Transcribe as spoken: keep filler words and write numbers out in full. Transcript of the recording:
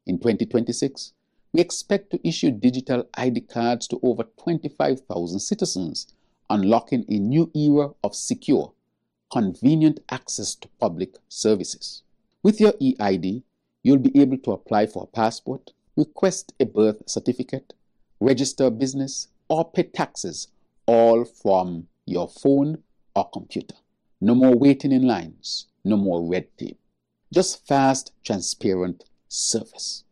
In twenty twenty-six, we expect to issue digital I D cards to over twenty-five thousand citizens, unlocking a new era of secure, convenient access to public services. With your e I D, you'll be able to apply for a passport, request a birth certificate, register a business, or pay taxes, all from your phone or computer. No more waiting in lines, no more red tape. Just fast, transparent service.